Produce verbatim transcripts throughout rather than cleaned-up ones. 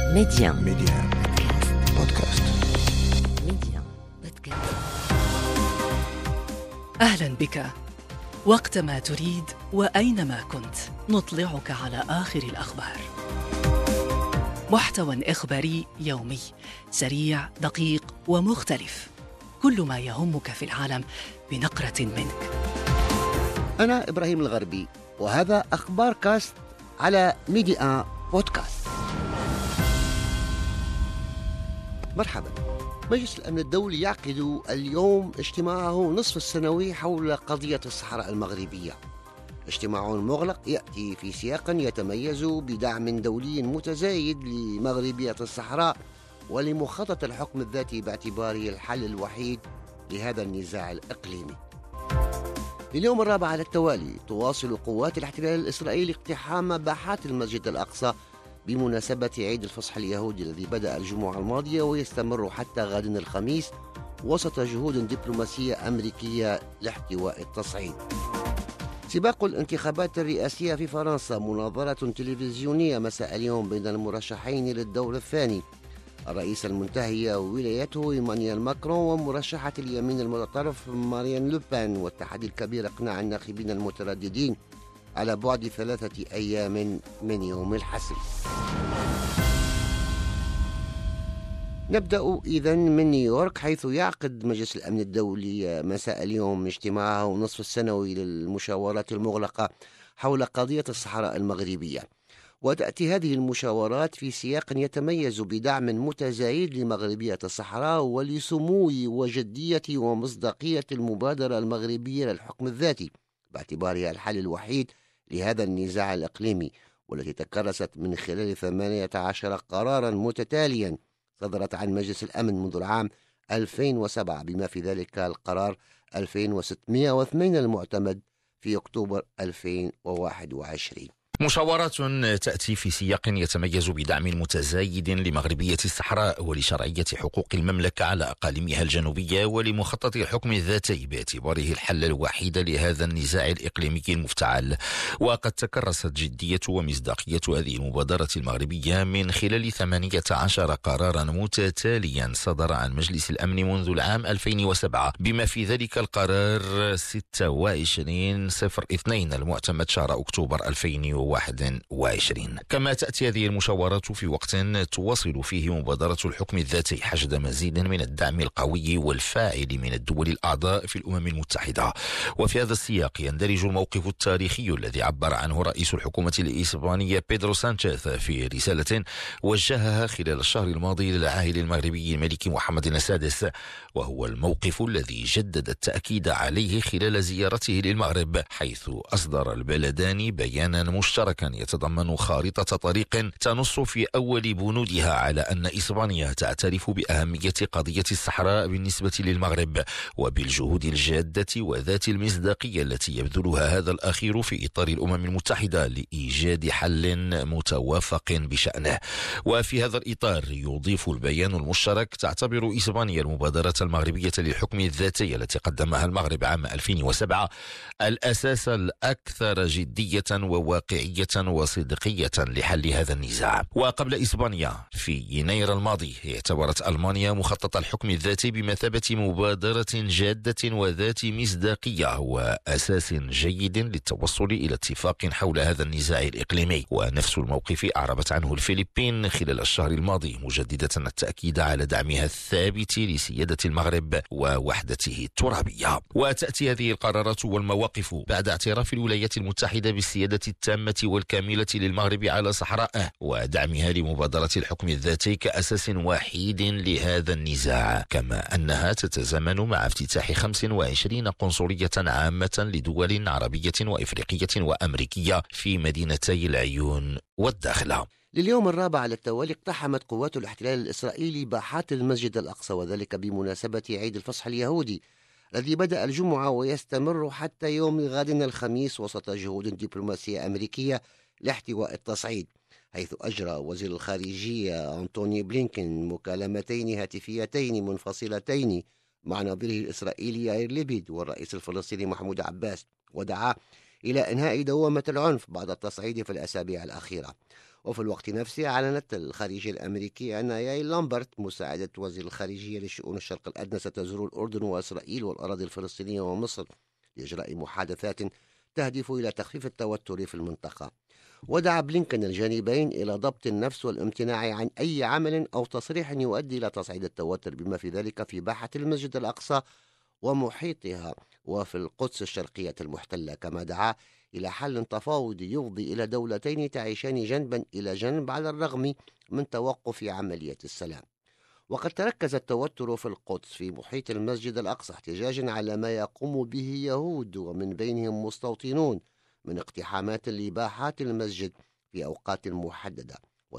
ميديان ميديان بودكاست. ميديان بودكاست. أهلا بك. وقتما تريد وأينما كنت نطلعك على آخر الأخبار. محتوى إخباري يومي سريع دقيق ومختلف، كل ما يهمك في العالم بنقرة منك. أنا إبراهيم الغربي، وهذا أخبار كاست على ميديان بودكاست. مرحبا. مجلس الأمن الدولي يعقد اليوم اجتماعه نصف السنوي حول قضية الصحراء المغربية. اجتماع مغلق يأتي في سياق يتميز بدعم دولي متزايد لمغربية الصحراء ولمخطط الحكم الذاتي باعتباره الحل الوحيد لهذا النزاع الإقليمي. لليوم الرابع على التوالي تواصل قوات الاحتلال الإسرائيلي اقتحام باحات المسجد الأقصى بمناسبة عيد الفصح اليهودي الذي بدأ الجمعة الماضية ويستمر حتى غد الخميس وسط جهود دبلوماسية أمريكية لاحتواء التصعيد. سباق الانتخابات الرئاسية في فرنسا، مناظرة تلفزيونية مساء اليوم بين المرشحين للدور الثاني، الرئيس المنتهي ولايته إيمانويل ماكرون ومرشحة اليمين المتطرف مارين لوبان، والتحدي الكبير إقناع الناخبين المترددين على بعد ثلاثة أيام من يوم الحسم. نبدأ إذن من نيويورك، حيث يعقد مجلس الأمن الدولي مساء اليوم اجتماعه نصف السنوي للمشاورات المغلقة حول قضية الصحراء المغربية. وتأتي هذه المشاورات في سياق يتميز بدعم متزايد لمغربية الصحراء ولسمو وجدية ومصداقية المبادرة المغربية للحكم الذاتي باعتبارها الحل الوحيد لهذا النزاع الإقليمي، والتي تكرست من خلال ثمانية عشر قرارا متتاليا صدرت عن مجلس الأمن منذ العام ألفين وسبعة، بما في ذلك القرار ألفين وستمائة واثنين المعتمد في أكتوبر ألفين وواحد وعشرين. مشاورات تأتي في سياق يتميز بدعم متزايد لمغربية الصحراء ولشرعية حقوق المملكة على أقاليمها الجنوبية ولمخطط الحكم الذاتي باعتباره الحل الوحيد لهذا النزاع الإقليمي المفتعل. وقد تكرست جدية ومصداقية هذه المبادرة المغربية من خلال ثمانية عشر قرارا متتاليا صدر عن مجلس الأمن منذ العام ألفين وسبعة، بما في ذلك القرار ستة وعشرين صفر اثنين المعتمد شهر أكتوبر ألفين وواحد وعشرين. كما تأتي هذه المشاورات في وقت تواصل فيه مبادرة الحكم الذاتي حشد مزيد من الدعم القوي والفاعل من الدول الأعضاء في الأمم المتحدة. وفي هذا السياق يندرج الموقف التاريخي الذي عبر عنه رئيس الحكومة الإسبانية بيدرو سانشيز في رسالة وجهها خلال الشهر الماضي للعاهل المغربي الملك محمد السادس، وهو الموقف الذي جدد التأكيد عليه خلال زيارته للمغرب، حيث أصدر البلدان بيانا مشتركا يتضمن خارطة طريق تنص في أول بنودها على أن إسبانيا تعترف بأهمية قضية الصحراء بالنسبة للمغرب وبالجهود الجادة وذات المصداقية التي يبذلها هذا الأخير في إطار الأمم المتحدة لإيجاد حل متوافق بشأنه. وفي هذا الإطار يضيف البيان المشترك تعتبر إسبانيا المبادرة المغربية للحكم الذاتي التي قدمها المغرب عام ألفين وسبعة الأساس الأكثر جدية وواقعية وصدقية لحل هذا النزاع. وقبل إسبانيا في يناير الماضي اعتبرت ألمانيا مخطط الحكم الذاتي بمثابة مبادرة جادة وذات مصداقية وأساس جيد للتوصل إلى اتفاق حول هذا النزاع الإقليمي. ونفس الموقف أعربت عنه الفلبين خلال الشهر الماضي، مجددة التأكيد على دعمها الثابت لسيادة المغرب ووحدته الترابية. وتأتي هذه القرارات والمواقف بعد اعتراف الولايات المتحدة بالسيادة التامة والكاملة للمغرب على صحرائه ودعمها لمبادرة الحكم الذاتي كأساس وحيد لهذا النزاع، كما أنها تتزامن مع افتتاح خمس وعشرين قنصلية عامة لدول عربية وإفريقية وأمريكية في مدينتي العيون والداخلة. لليوم الرابع على التوالي اقتحمت قوات الاحتلال الإسرائيلي باحات المسجد الأقصى، وذلك بمناسبة عيد الفصح اليهودي الذي بدأ الجمعة ويستمر حتى يوم غد الخميس وسط جهود دبلوماسية أمريكية لاحتواء التصعيد، حيث أجرى وزير الخارجية أنتوني بلينكن مكالمتين هاتفيتين منفصلتين مع نظيره الإسرائيلي يائير ليبيد والرئيس الفلسطيني محمود عباس، ودعا إلى إنهاء دوامة العنف بعد التصعيد في الأسابيع الأخيرة. وفي الوقت نفسه أعلنت الخارجية الأمريكية أن يايل لامبرت مساعدة وزير الخارجية لشؤون الشرق الأدنى ستزور الأردن وإسرائيل والأراضي الفلسطينية ومصر لإجراء محادثات تهدف إلى تخفيف التوتر في المنطقة. ودعا بلينكن الجانبين إلى ضبط النفس والامتناع عن أي عمل أو تصريح يؤدي إلى تصعيد التوتر بما في ذلك في باحة المسجد الأقصى ومحيطها وفي القدس الشرقية المحتلة، كما دعا إلى حل تفاوضي يفضي إلى دولتين تعيشان جنبا إلى جنب على الرغم من توقف عملية السلام. وقد تركز التوتر في القدس في محيط المسجد الأقصى احتجاجا على ما يقوم به يهود ومن بينهم مستوطنون من اقتحامات لباحات المسجد في أوقات محددة،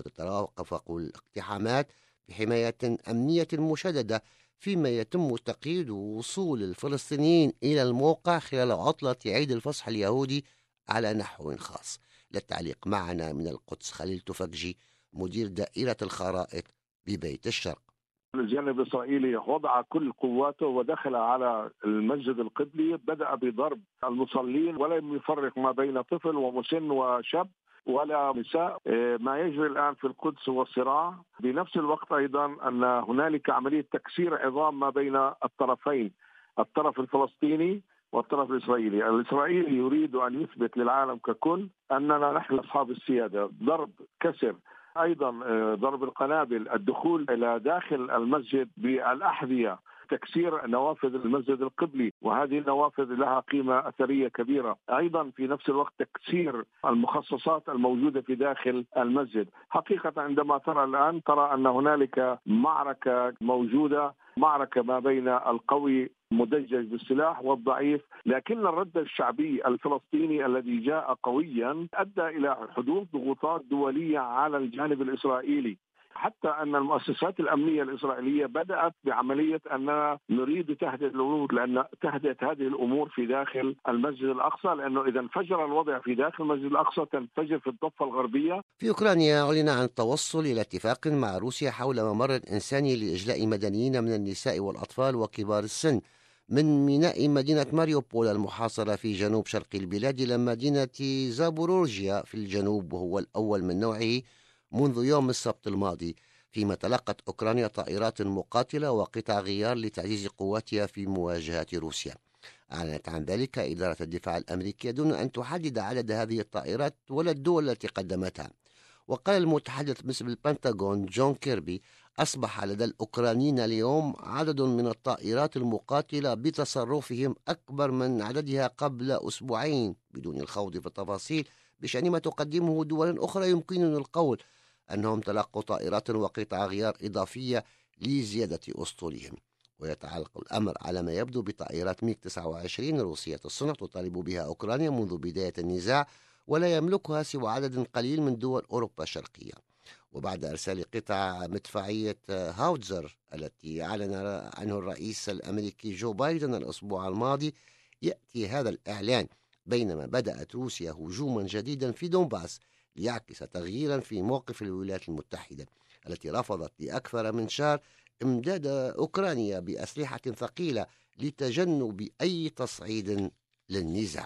وتترافق الاقتحامات بحماية أمنية مشددة فيما يتم تقييد وصول الفلسطينيين إلى الموقع خلال عطلة عيد الفصح اليهودي على نحو خاص. للتعليق معنا من القدس خليل تفكجي مدير دائرة الخرائط ببيت الشرق. الجانب الإسرائيلي وضع كل قواته ودخل على المسجد القبلي، بدأ بضرب المصلين ولم يفرق ما بين طفل ومسن وشاب ولا نساء. ما يجري الآن في القدس هو صراع. بنفس الوقت أيضا أن هنالك عملية تكسير عظام ما بين الطرفين، الطرف الفلسطيني والطرف الإسرائيلي. الإسرائيلي يريد أن يثبت للعالم ككل أننا نحن أصحاب السيادة. ضرب، كسر، أيضا ضرب القنابل، الدخول إلى داخل المسجد بالأحذية، تكسير نوافذ المسجد القبلي، وهذه النوافذ لها قيمة أثرية كبيرة. أيضا في نفس الوقت تكسير المخصصات الموجودة في داخل المسجد. حقيقة عندما ترى الآن ترى أن هنالك معركة موجودة، معركة ما بين القوي مدجج بالسلاح والضعيف، لكن الرد الشعبي الفلسطيني الذي جاء قويا أدى إلى حدوث ضغوطات دولية على الجانب الإسرائيلي، حتى أن المؤسسات الأمنية الإسرائيلية بدأت بعملية أننا نريد تهدئة الأمور، لأن تهدئة هذه الأمور في داخل المسجد الأقصى، لأنه إذا انفجر الوضع في داخل المسجد الأقصى تنفجر في الضفة الغربية. في أوكرانيا أعلن عن التوصل إلى اتفاق مع روسيا حول ممر إنساني لإجلاء مدنيين من النساء والأطفال وكبار السن من ميناء مدينة ماريوبول المحاصرة في جنوب شرق البلاد إلى مدينة زابوروجيا في الجنوب، وهو الأول من نوعه منذ يوم السبت الماضي، فيما تلقت أوكرانيا طائرات مقاتلة وقطع غيار لتعزيز قواتها في مواجهة روسيا. أعلنت عن ذلك إدارة الدفاع الأمريكية دون أن تحدد عدد هذه الطائرات ولا الدول التي قدمتها. وقال المتحدث باسم البنتاغون جون كيربي: أصبح لدى الأوكرانيين اليوم عدد من الطائرات المقاتلة بتصرفهم أكبر من عددها قبل أسبوعين، بدون الخوض في التفاصيل بشأن ما تقدمه دول أخرى. يمكننا القول أنهم تلقوا طائرات وقطع غيار إضافية لزيادة أسطولهم. ويتعلق الأمر على ما يبدو بطائرات ميغ تسعة وعشرين روسية الصنع تطالب بها أوكرانيا منذ بداية النزاع، ولا يملكها سوى عدد قليل من دول أوروبا الشرقية. وبعد إرسال قطع مدفعية هاوتزر التي أعلن عنه الرئيس الأمريكي جو بايدن الأسبوع الماضي، يأتي هذا الإعلان بينما بدأت روسيا هجوما جديدا في دونباس ليعكس تغييرا في موقف الولايات المتحدة التي رفضت لأكثر من شهر إمداد أوكرانيا بأسلحة ثقيلة لتجنب أي تصعيد للنزاع.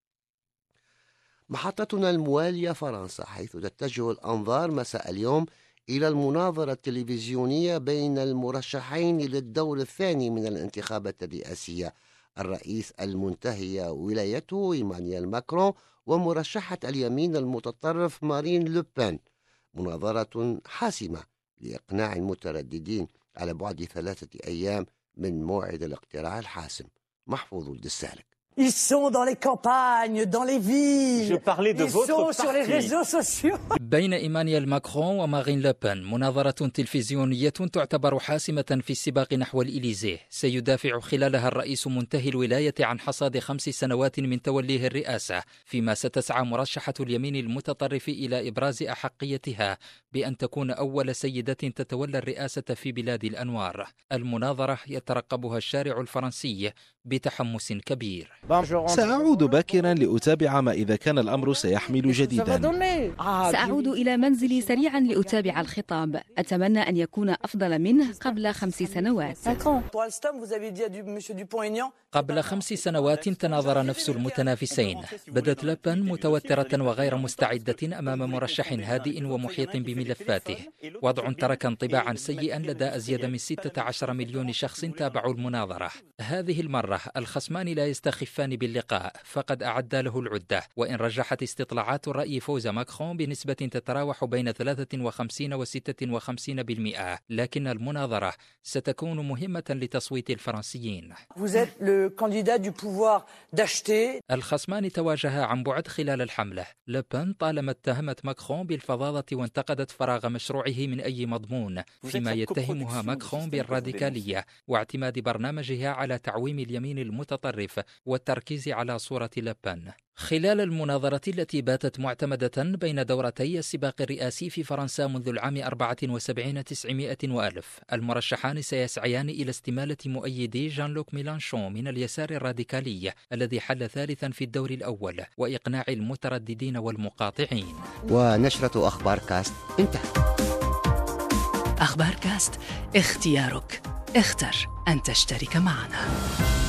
محطتنا الموالية فرنسا، حيث تتجه الأنظار مساء اليوم إلى المناظرة التلفزيونية بين المرشحين للدور الثاني من الانتخابات الرئاسية، الرئيس المنتهي ولايته إيمانويل ماكرون ومرشحة اليمين المتطرف مارين لوبان. مناظرة حاسمة لإقناع المترددين على بعد ثلاثة أيام من موعد الاقتراع الحاسم. محفوظ الدسالك. Ils sont dans les campagnes, dans les villes. Je parlais de Ils votre sont parti. sur les réseaux sociaux. بين إيمانويل ماكرون ومارين لوبان مناظرة تلفزيونية تعتبر حاسمة في السباق نحو الإليزيه. سيدافع خلالها الرئيس منتهي الولاية عن حصاد خمس سنوات من توليه الرئاسة، فيما ستسعى مرشحة اليمين المتطرف إلى إبراز أحقيتها بأن تكون أول سيدة تتولى الرئاسة في بلاد الأنوار. المناظرة يترقبها الشارع الفرنسي بتحمس كبير. سأعود باكرا لأتابع ما إذا كان الأمر سيحمل جديدا. سأعود إلى منزلي سريعا لأتابع الخطاب. أتمنى أن يكون أفضل منه قبل خمس سنوات. قبل خمس سنوات تناظر نفس المتنافسين. بدت لبن متوترة وغير مستعدة أمام مرشح هادئ ومحيط بملفاته، وضع ترك انطباعا سيئا لدى أزيد من ستة عشر مليون شخص تابعوا المناظرة. هذه المرة الخصمان لا يستخفان باللقاء، فقد أعد له العدة. وإن رجحت استطلاعات الرأي فوز ماكرون بنسبة تتراوح بين ثلاثة وخمسين وستة وخمسين بالمئة، لكن المناظرة ستكون مهمة لتصويت الفرنسيين. الخصمان تواجها عن بعد خلال الحملة. لبن طالما اتهمت ماكرون بالفظاظة وانتقدت فراغ مشروعه من أي مضمون، فيما يتهمها ماكرون بالراديكالية واعتماد برنامجها على تعويم اليمين المتطرف والتركيز على صورة لبن. خلال المناظرة التي باتت معتمدة بين دورتي السباق الرئاسي في فرنسا منذ العام أربعة وسبعين تسعمائة وألف، المرشحان سيسعيان إلى استمالة مؤيدي جان لوك ميلانشون من اليسار الراديكالي الذي حل ثالثا في الدور الأول، وإقناع المترددين والمقاطعين. ونشرة أخبار كاست انتهت. أخبار كاست، اختيارك. اختر أن تشترك معنا.